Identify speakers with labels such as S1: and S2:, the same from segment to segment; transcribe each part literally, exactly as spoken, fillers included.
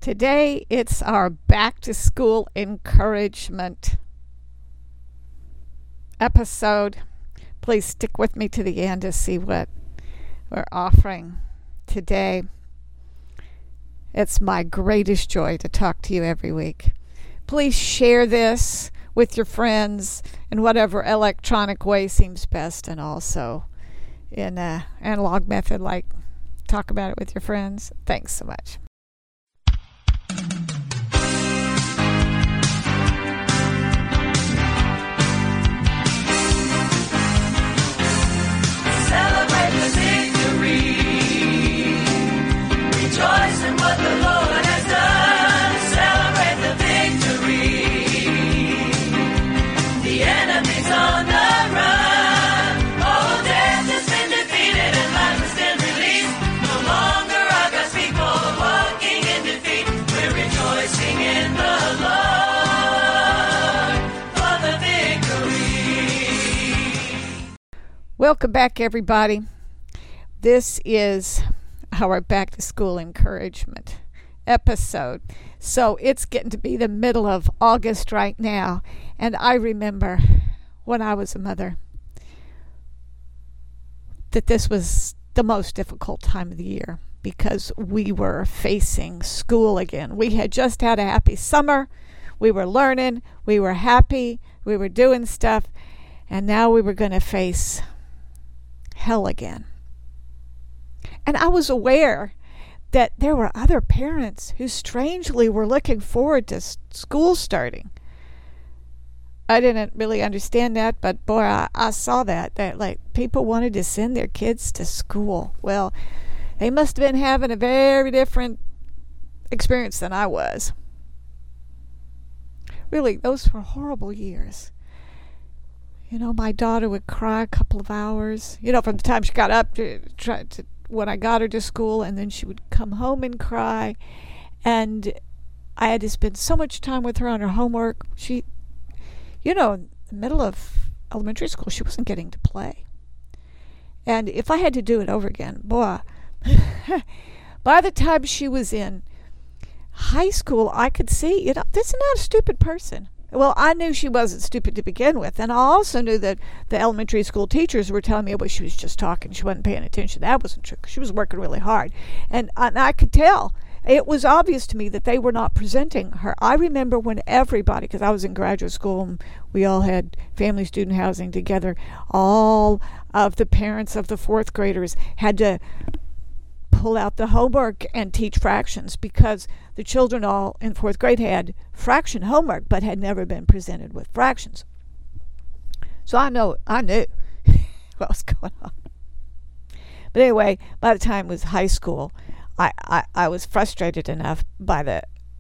S1: Today, it's our back to school encouragement episode. Please stick with me to the end to see what we're offering today. It's my greatest joy to talk to you every week. Please share this with your friends in whatever electronic way seems best, and also in an analog method like talk about it with your friends. Thanks so much.
S2: Celebrate the victory. Rejoice in what the Lord has done. Celebrate the victory. The enemy's on the run. Oh, death has been defeated and life has been released. No longer are God's people walking in defeat. We're rejoicing in the Lord for the victory.
S1: Welcome back, everybody. This is our back to school encouragement episode. So it's getting to be the middle of August right now, and I remember when I was a mother that this was the most difficult time of the year because we were facing school again. We had just had a happy summer. We were learning. We were happy. We were doing stuff. And now we were going to face hell again. And I was aware that there were other parents who strangely were looking forward to school starting. I didn't really understand that, but boy, I, I saw that, that like people wanted to send their kids to school. Well, they must have been having a very different experience than I was. Really, those were horrible years. You know, my daughter would cry a couple of hours, you know, from the time she got up to try to when I got her to school, and then she would come home and cry, and I had to spend so much time with her on her homework. She, you know, in the middle of elementary school, she wasn't getting to play. And if I had to do it over again, boy, by the time she was in high school, I could see, you know, this is not a stupid person. Well, I knew she wasn't stupid to begin with, and I also knew that the elementary school teachers were telling me, well, she was just talking, she wasn't paying attention. That wasn't true. She was working really hard, and, and I could tell. It was obvious to me that they were not presenting her. I remember when everybody, because I was in graduate school, and we all had family student housing together, all of the parents of the fourth graders had to pull out the homework and teach fractions because the children all in fourth grade had fraction homework but had never been presented with fractions. So I know I knew what was going on. But anyway, by the time it was high school, I, I, I was frustrated enough by the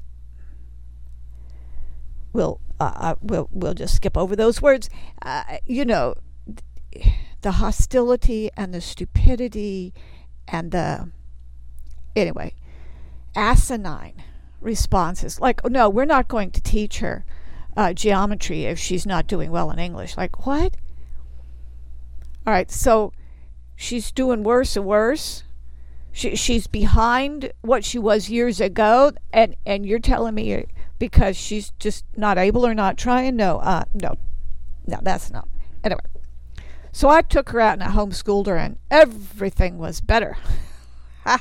S1: we'll uh, we'll we'll just skip over those words. Uh, you know, the hostility and the stupidity and the Anyway, asinine responses like, oh, no, we're not going to teach her uh, geometry if she's not doing well in English. Like, what? All right, so she's doing worse and worse. She, she's behind what she was years ago, and, and you're telling me because she's just not able or not trying? No, uh, no, no, that's not. Anyway, so I took her out and I homeschooled her, and everything was better. Ha!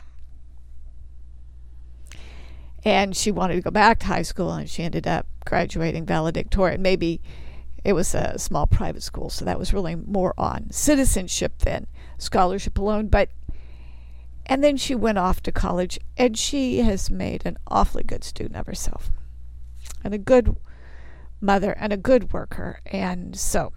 S1: And she wanted to go back to high school, and she ended up graduating valedictorian. Maybe it was a small private school, so that was really more on citizenship than scholarship alone. But and then she went off to college, and she has made an awfully good student of herself, and a good mother, and a good worker. And so,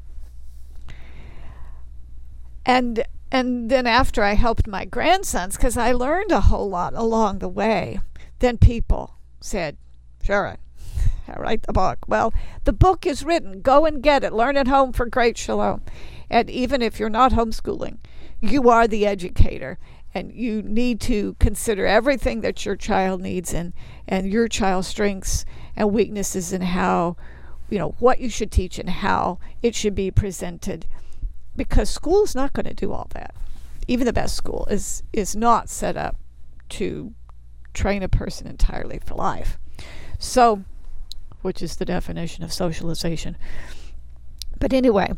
S1: and and then after I helped my grandsons, because I learned a whole lot along the way. Then people said, Sharon, write the book. Well, the book is written. Go and get it. Learn at home for great shalom. And even if you're not homeschooling, you are the educator. And you need to consider everything that your child needs and, and your child's strengths and weaknesses and how, you know, what you should teach and how it should be presented. Because school is not going to do all that. Even the best school is, is not set up to train a person entirely for life. So, which is the definition of socialization. But anyway,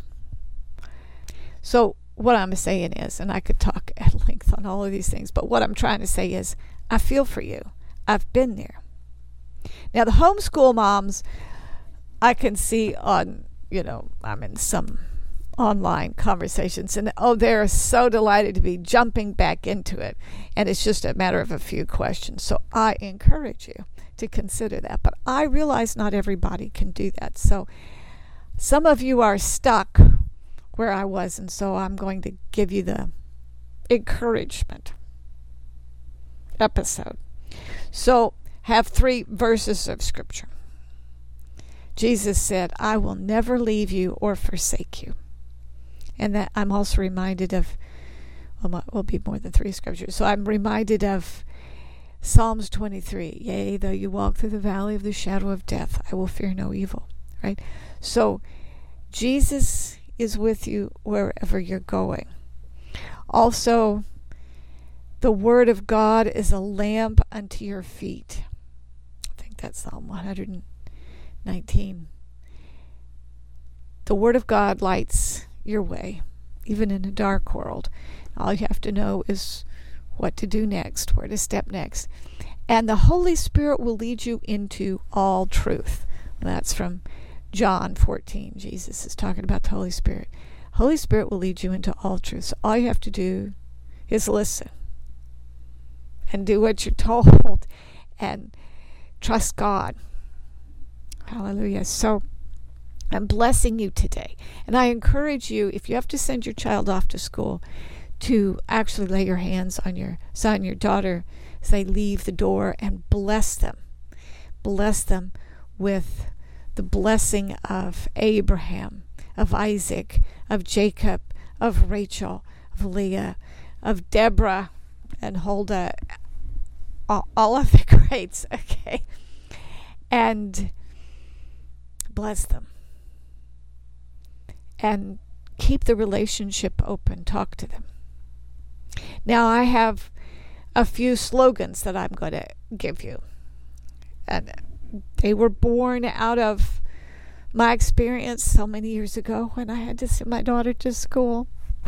S1: so what I'm saying is, and I could talk at length on all of these things, but what I'm trying to say is, I feel for you. I've been there. Now, the homeschool moms, I can see on, you know, I'm in some online conversations, and oh, they're so delighted to be jumping back into it. And it's just a matter of a few questions. So I encourage you to consider that. But I realize not everybody can do that. So some of you are stuck where I was, and so I'm going to give you the encouragement episode. So have three verses of scripture. Jesus said, I will never leave you or forsake you. And that I'm also reminded of, well, will be more than three scriptures. So I'm reminded of Psalms twenty-three. Yea, though you walk through the valley of the shadow of death, I will fear no evil. Right? So Jesus is with you wherever you're going. Also, the word of God is a lamp unto your feet. I think that's Psalm one nineteen. The word of God lights your way, even in a dark world. All you have to know is what to do next, where to step next. And the Holy Spirit will lead you into all truth. That's from John fourteen. Jesus is talking about the Holy Spirit. Holy Spirit will lead you into all truth. So all you have to do is listen and do what you're told and trust God. Hallelujah. So I'm blessing you today. And I encourage you, if you have to send your child off to school, to actually lay your hands on your son, your daughter, as they leave the door, and bless them. Bless them with the blessing of Abraham, of Isaac, of Jacob, of Rachel, of Leah, of Deborah, and Huldah, all, all of the greats, okay? And bless them. And keep the relationship open. Talk to them. Now, I have a few slogans that I'm going to give you. And they were born out of my experience so many years ago when I had to send my daughter to school.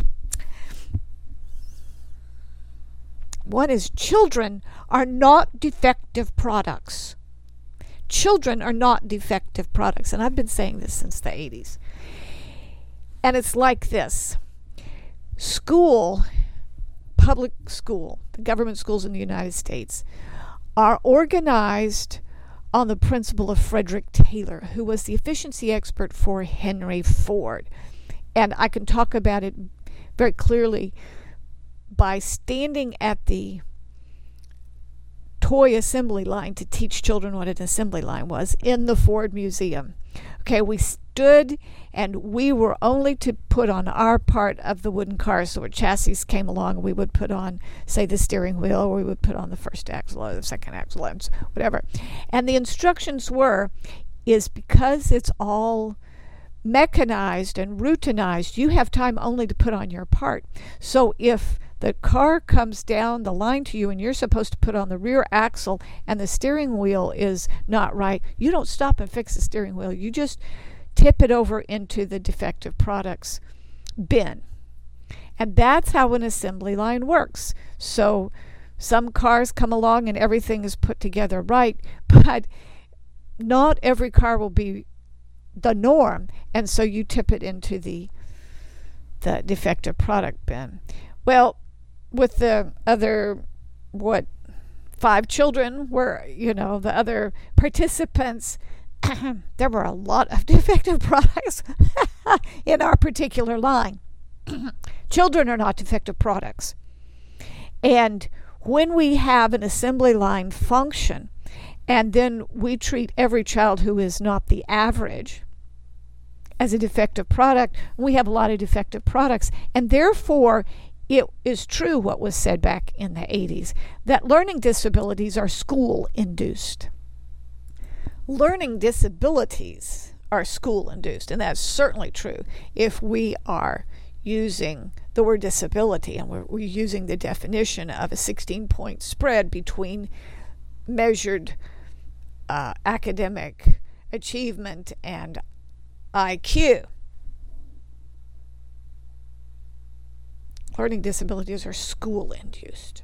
S1: One is, children are not defective products. Children are not defective products. And I've been saying this since the eighties. And it's like this. School, public school, the government schools in the United States, are organized on the principle of Frederick Taylor, who was the efficiency expert for Henry Ford. And I can talk about it very clearly by standing at the toy assembly line to teach children what an assembly line was in the Ford Museum. Okay, we stood and we were only to put on our part of the wooden car. So when chassis came along, we would put on, say, the steering wheel, or we would put on the first axle or the second axle, and whatever. And the instructions were, is because it's all mechanized and routinized, you have time only to put on your part. So if the car comes down the line to you and you're supposed to put on the rear axle and the steering wheel is not right, you don't stop and fix the steering wheel. You just tip it over into the defective products bin. And that's how an assembly line works. So some cars come along and everything is put together right, but not every car will be the norm, and so you tip it into the the defective product bin. Well, with the other, what, five children were, you know, the other participants, there were a lot of defective products in our particular line. Children are not defective products. And when we have an assembly line function, and then we treat every child who is not the average as a defective product, we have a lot of defective products. And therefore, it is true what was said back in the eighties, that learning disabilities are school-induced. Learning disabilities are school-induced, and that's certainly true if we are using the word disability, and we're, we're using the definition of a sixteen-point spread between measured uh, academic achievement and I Q. Learning disabilities are school-induced.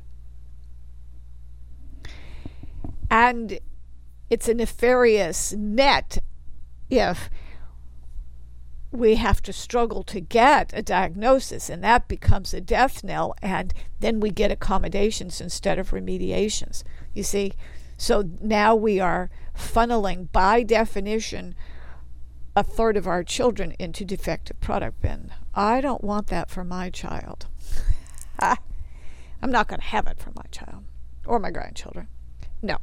S1: And it's a nefarious net if we have to struggle to get a diagnosis, and that becomes a death knell, and then we get accommodations instead of remediations. You see? So now we are funneling, by definition, a third of our children into defective product bin. I don't want that for my child. I'm not going to have it for my child or my grandchildren. No.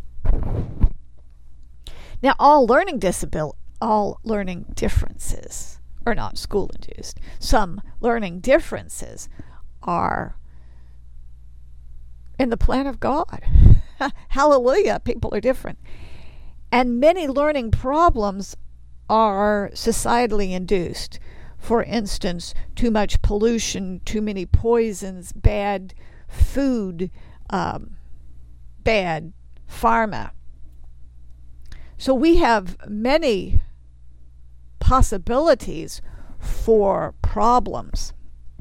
S1: Now, all learning disabil- all learning differences are not school-induced. Some learning differences are in the plan of God. Hallelujah, people are different. And many learning problems are societally induced. For instance, too much pollution, too many poisons, bad food, um, bad pharma. So we have many possibilities for problems.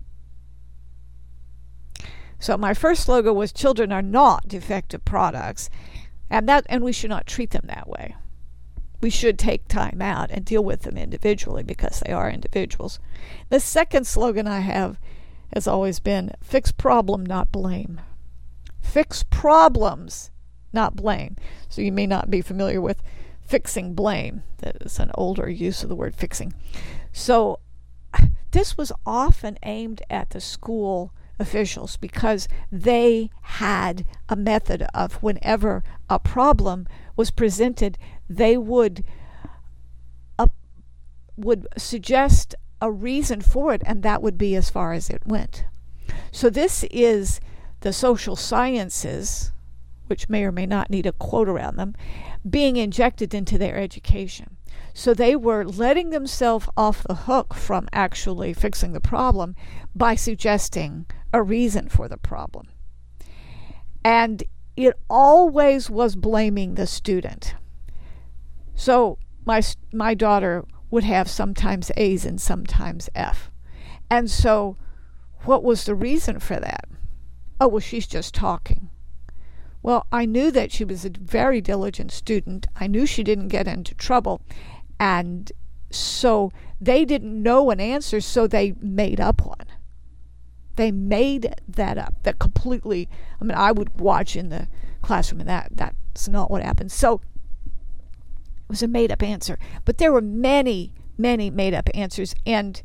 S1: So my first slogan was, children are not defective products, and that and we should not treat them that way. We should take time out and deal with them individually because they are individuals. The second slogan I have has always been, fix problem, not blame. Fix problems, not blame. So you may not be familiar with fixing blame. That is an older use of the word fixing. So this was often aimed at the school officials because they had a method of whenever a problem was presented, they would uh, would suggest a reason for it, and that would be as far as it went. So this is the social sciences, which may or may not need a quote around them, being injected into their education. So they were letting themselves off the hook from actually fixing the problem by suggesting a reason for the problem. And it always was blaming the student. So my my daughter would have sometimes A's and sometimes F. And so what was the reason for that? Oh, well, she's just talking. Well, I knew that she was a very diligent student. I knew she didn't get into trouble. And so they didn't know an answer, so they made up one. They made that up. That completely, I mean, I would watch in the classroom, and that that's not what happened. So it was a made-up answer. But there were many, many made-up answers. And,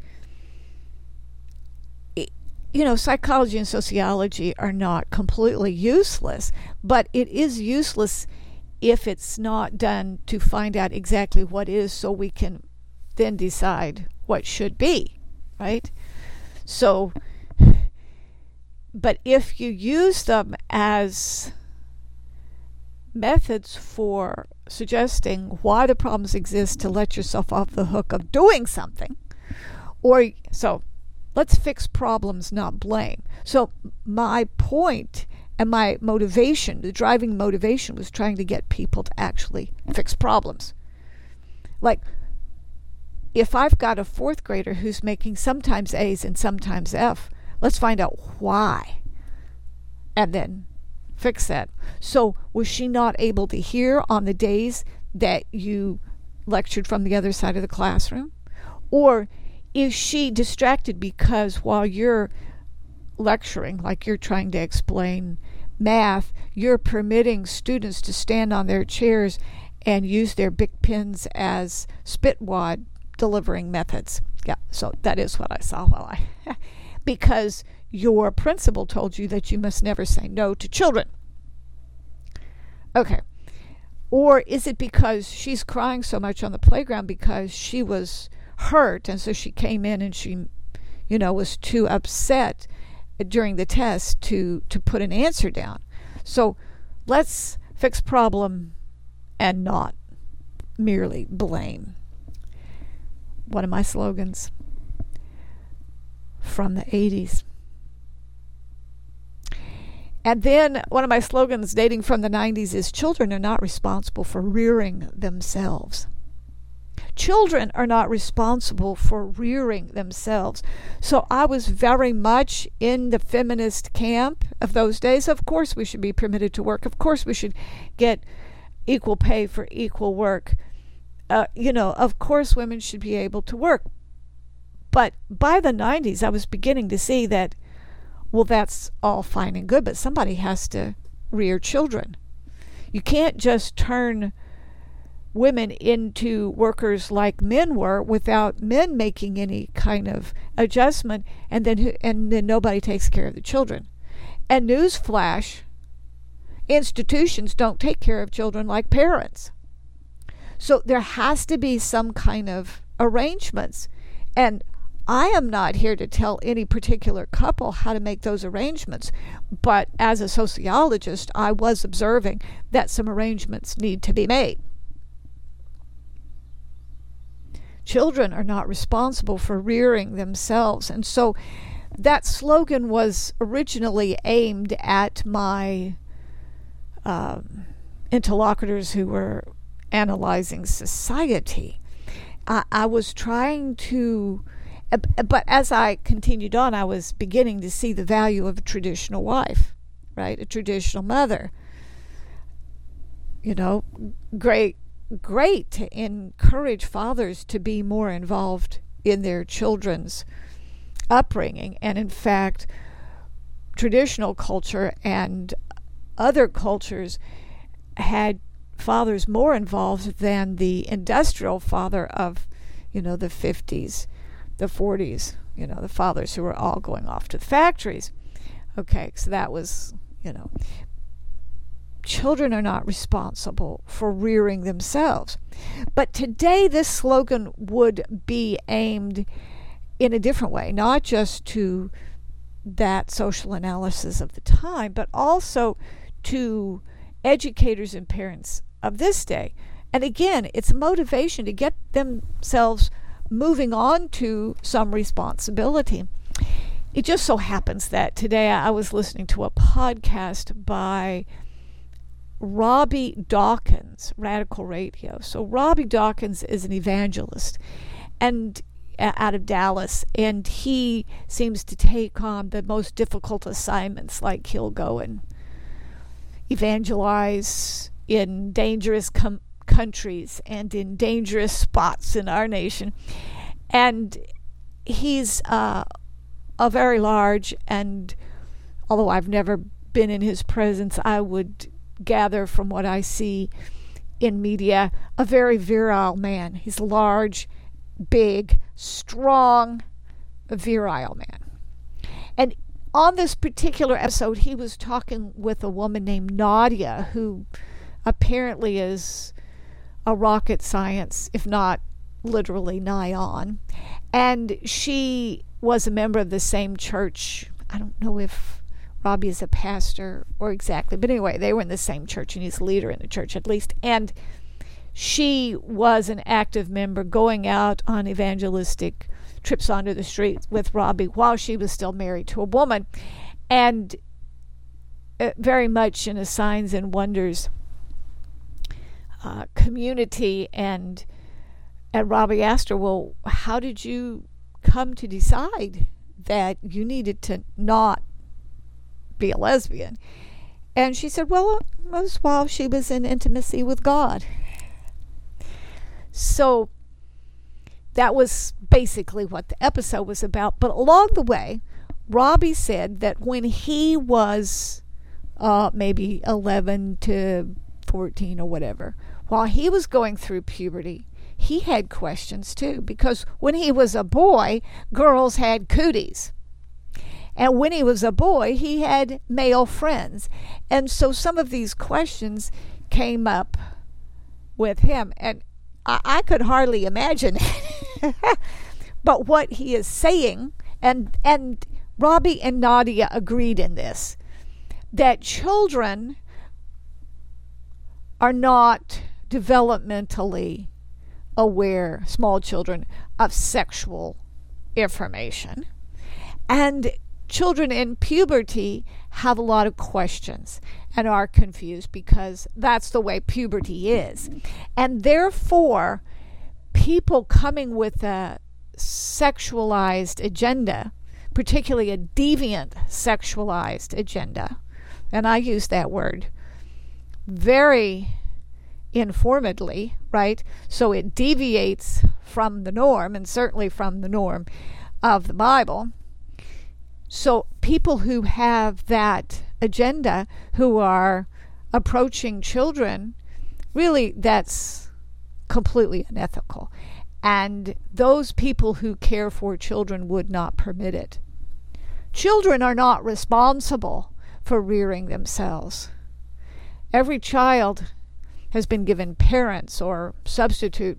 S1: you know, psychology and sociology are not completely useless, but it is useless if it's not done to find out exactly what is, so we can then decide what should be, right? So, but if you use them as methods for suggesting why the problems exist to let yourself off the hook of doing something, or so let's fix problems, not blame. So my point and my motivation, the driving motivation, was trying to get people to actually fix problems. Like, if I've got a fourth grader who's making sometimes A's and sometimes F, let's find out why, and then fix that. So was she not able to hear on the days that you lectured from the other side of the classroom? Or is she distracted because while you're lecturing, like you're trying to explain math, you're permitting students to stand on their chairs and use their Bic pens as spit wad delivering methods? Yeah, so that is what I saw while I... because your principal told you that you must never say no to children. Okay. Or is it because she's crying so much on the playground because she was hurt, and so she came in and she, you know, was too upset during the test to, to put an answer down? So let's fix problem and not merely blame. One of my slogans from the eighties. And then one of my slogans dating from the nineties is children are not responsible for rearing themselves. Children are not responsible for rearing themselves. So I was very much in the feminist camp of those days. Of course we should be permitted to work. Of course we should get equal pay for equal work. Uh, you know, of course women should be able to work. But by the nineties, I was beginning to see that, well, that's all fine and good, but somebody has to rear children. You can't just turn women into workers like men were without men making any kind of adjustment, and then and then nobody takes care of the children. And newsflash, institutions don't take care of children like parents. So there has to be some kind of arrangements. And I am not here to tell any particular couple how to make those arrangements, but as a sociologist, I was observing that some arrangements need to be made. Children are not responsible for rearing themselves. And so that slogan was originally aimed at my um, interlocutors who were analyzing society. I, I was trying to, but as I continued on, I was beginning to see the value of a traditional wife, right? A traditional mother. You know, great. Great to encourage fathers to be more involved in their children's upbringing. And in fact, traditional culture and other cultures had fathers more involved than the industrial father of, you know, the fifties, the forties, you know, the fathers who were all going off to the factories. Okay, so that was, you know, children are not responsible for rearing themselves. But today this slogan would be aimed in a different way, not just to that social analysis of the time, but also to educators and parents of this day. And again, it's a motivation to get themselves moving on to some responsibility. It just so happens that today I was listening to a podcast by Robbie Dawkins, Radical Radio. So Robbie Dawkins is an evangelist and uh, out of Dallas, and he seems to take on the most difficult assignments, like he'll go and evangelize in dangerous com- countries and in dangerous spots in our nation. And he's uh, a very large, and although I've never been in his presence, I would gather from what I see in media, a very virile man. He's large, big, strong, a virile man. And on this particular episode, he was talking with a woman named Nadia, who apparently is a rocket science, if not literally nigh on. And she was a member of the same church. I don't know if Robbie is a pastor or exactly, but anyway, they were in the same church, and he's a leader in the church at least. And she was an active member going out on evangelistic trips onto the street with Robbie while she was still married to a woman, and uh, very much in a signs and wonders uh, community. And and Robbie asked her, well, how did you come to decide that you needed to not be a lesbian? And she said, well, it was while she was in intimacy with God. So that was basically what the episode was about. But along the way, Robbie said that when he was uh, maybe eleven to fourteen or whatever, while he was going through puberty, he had questions too, because when he was a boy, girls had cooties. And when he was a boy, he had male friends. And so some of these questions came up with him. And I, I could hardly imagine it. But what he is saying, and, and Robbie and Nadia agreed in this, that children are not developmentally aware, small children, of sexual information. And children in puberty have a lot of questions and are confused because that's the way puberty is. And therefore, people coming with a sexualized agenda, particularly a deviant sexualized agenda, and I use that word very informedly, right? So it deviates from the norm, and certainly from the norm of the Bible. So people who have that agenda, who are approaching children, really that's completely unethical. And those people who care for children would not permit it. Children are not responsible for rearing themselves. Every child has been given parents or substitute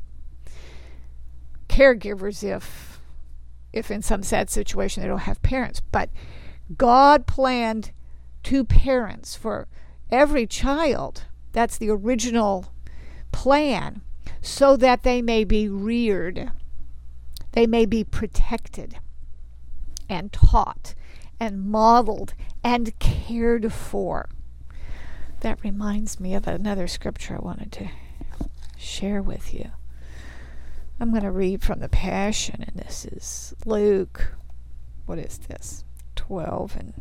S1: caregivers if if in some sad situation they don't have parents. But God planned two parents for every child. That's the original plan, so that they may be reared, they may be protected and taught and modeled and cared for. That reminds me of another scripture I wanted to share with you. I'm going to read from the Passion, and this is Luke, what is this, twelve and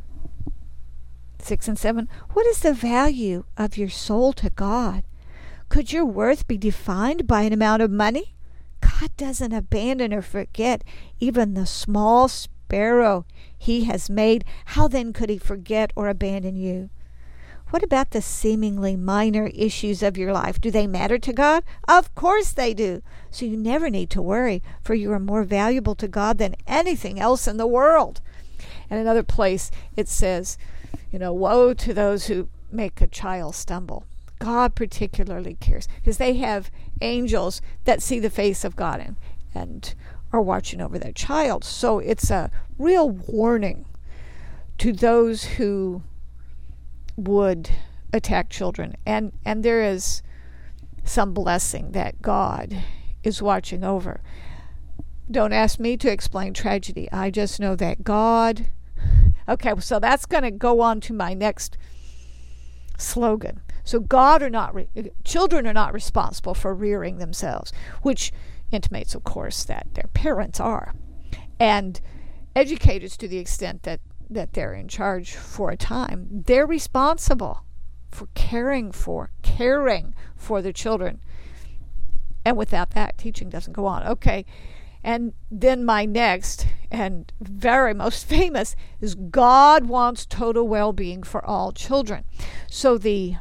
S1: six and seven. What is the value of your soul to God? Could your worth be defined by an amount of money? God doesn't abandon or forget even the small sparrow he has made. How then could he forget or abandon you? What about the seemingly minor issues of your life? Do they matter to God? Of course they do. So you never need to worry, for you are more valuable to God than anything else in the world. And another place it says, you know, woe to those who make a child stumble. God particularly cares, because they have angels that see the face of God and, and are watching over their child. So it's a real warning to those who would attack children. And, and there is some blessing that God is watching over. Don't ask me to explain tragedy. I just know that God... Okay, so that's going to go on to my next slogan. So God are not, re- children are not responsible for rearing themselves, which intimates, of course, that their parents are. And educators, to the extent that, that they're in charge for a time, they're responsible for caring for, caring for the children. And without that, teaching doesn't go on. Okay, and then my next and very most famous is God wants total well-being for all children. So the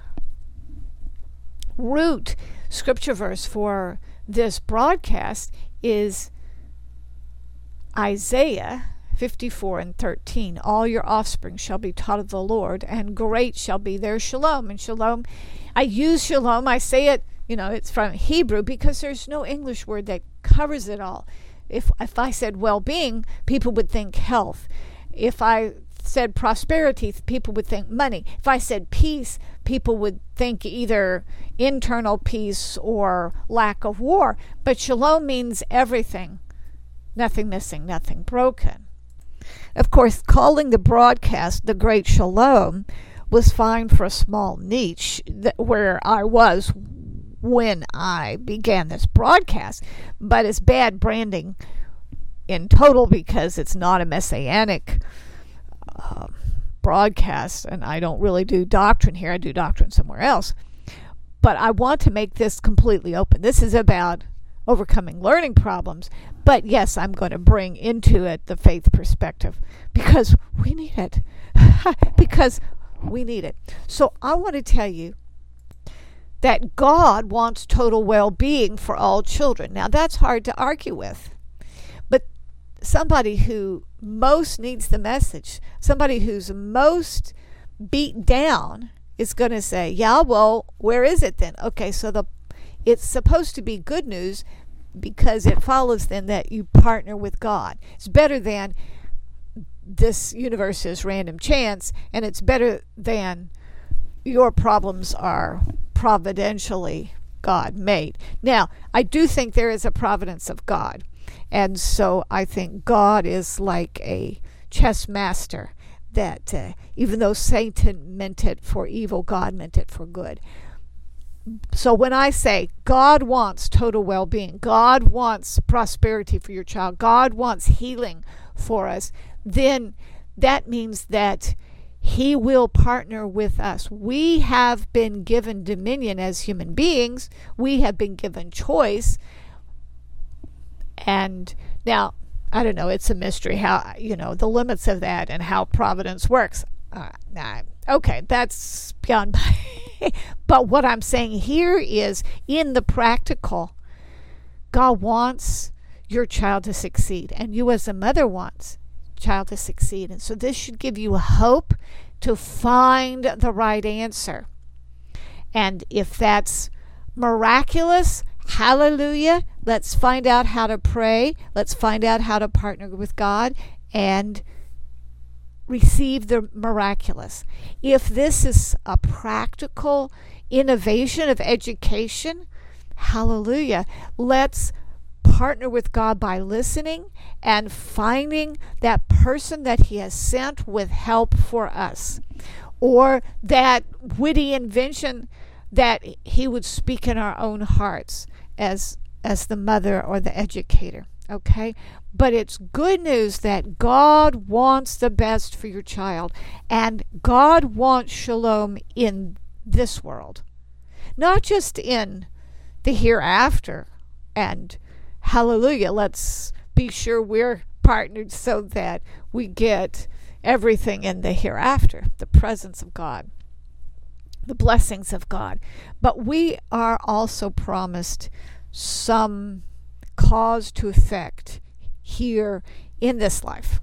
S1: root scripture verse for this broadcast is Isaiah fifty-four and thirteen. All your offspring shall be taught of the Lord, and great shall be their shalom. And shalom, I use shalom, I say it, you know, it's from Hebrew because there's no English word that covers it all. If if I said well-being, people would think health. If I said prosperity, people would think money. If I said peace, people would think either internal peace or lack of war. But shalom means everything. Nothing missing, nothing broken. Of course, calling the broadcast the Great Shalom was fine for a small niche that, where I was when I began this broadcast, but it's bad branding in total because it's not a messianic uh, broadcast, and I don't really do doctrine here. I do doctrine somewhere else. But I want to make this completely open. This is about overcoming learning problems, but yes, I'm going to bring into it the faith perspective because we need it. because we need it. So I want to tell you that God wants total well-being for all children. Now, that's hard to argue with. But somebody who most needs the message, somebody who's most beat down is going to say, yeah, well, where is it then? Okay, so the it's supposed to be good news because it follows then that you partner with God. It's better than this universe is random chance, and it's better than your problems are providentially God made. Now, I do think there is a providence of God. And so I think God is like a chess master. that uh, even though Satan meant it for evil, God meant it for good. So when I say God wants total well-being, God wants prosperity for your child, God wants healing for us, then that means that He will partner with us. We have been given dominion as human beings. We have been given choice. And now, I don't know, it's a mystery how, you know, the limits of that and how providence works. Uh, nah, okay, that's beyond my... But what I'm saying here is, in the practical, God wants your child to succeed, and you as a mother wants child to succeed. And so this should give you hope to find the right answer. And if that's miraculous, hallelujah, let's find out how to pray. Let's find out how to partner with God and receive the miraculous. If this is a practical innovation of education, hallelujah, let's partner with God by listening and finding that person that He has sent with help for us, or that witty invention that He would speak in our own hearts as as the mother or the educator. Okay? But it's good news that God wants the best for your child, and God wants shalom in this world, not just in the hereafter. And hallelujah, let's be sure we're partnered so that we get everything in the hereafter, the presence of God, the blessings of God. But we are also promised some cause to effect here in this life.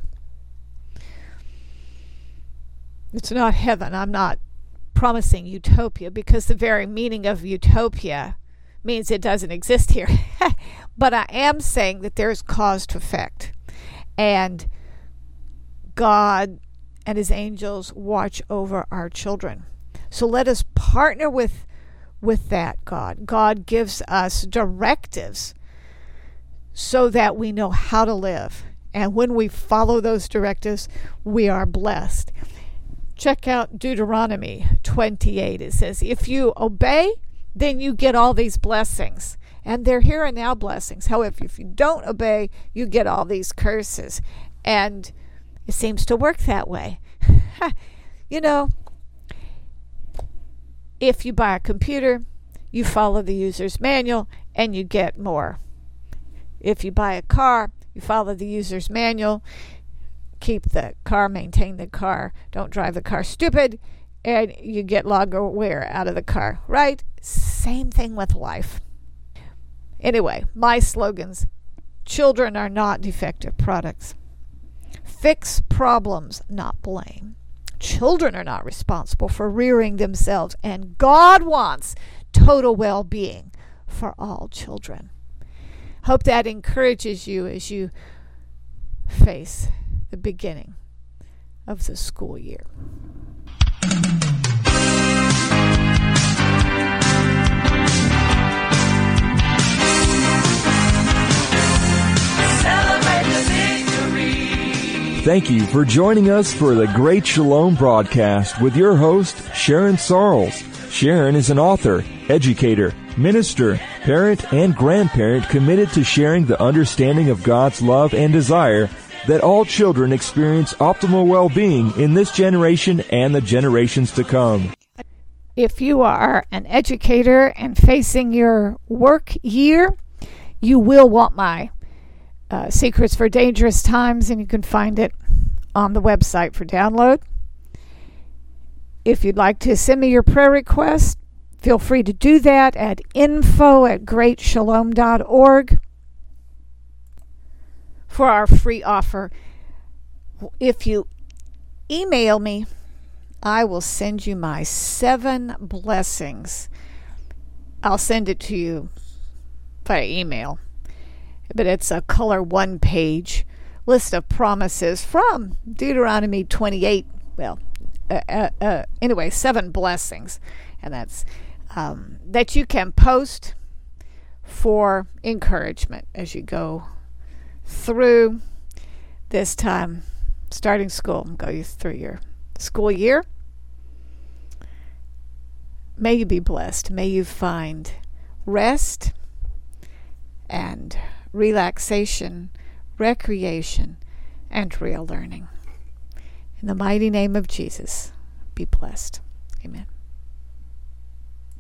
S1: It's not heaven. I'm not promising utopia, because the very meaning of utopia means it doesn't exist here. But I am saying that there's cause to effect. And God and His angels watch over our children. So let us partner with, with that God. God gives us directives so that we know how to live. And when we follow those directives, we are blessed. Check out Deuteronomy twenty-eight. It says, if you obey, then you get all these blessings. And they're here and now blessings. However, if you don't obey, you get all these curses. And it seems to work that way. You know, if you buy a computer, you follow the user's manual and you get more. If you buy a car, you follow the user's manual, keep the car, maintain the car, don't drive the car stupid, and you get longer wear out of the car, right? Same thing with life. Anyway, my slogans: children are not defective products. Fix problems, not blame. Children are not responsible for rearing themselves, and God wants total well-being for all children. Hope that encourages you as you face the beginning of the school year.
S3: Thank you for joining us for the Great Shalom broadcast with your host, Sharon Sarles. Sharon is an author, educator, minister, parent, and grandparent committed to sharing the understanding of God's love and desire that all children experience optimal well-being in this generation and the generations to come.
S1: If you are an educator and facing your work year, you will want my uh, Secrets for Dangerous Times, and you can find it on the website for download. If you'd like to send me your prayer request, feel free to do that at info at great shalom dot org for our free offer. If you email me, I will send you my seven blessings. I'll send it to you by email. But it's a color one-page list of promises from Deuteronomy twenty-eight. Well, uh, uh, uh, anyway, seven blessings. And that's um, that you can post for encouragement as you go through this time starting school, go through your school year. May you be blessed. May you find rest and relaxation, recreation, and real learning. In the mighty name of Jesus, be blessed. Amen.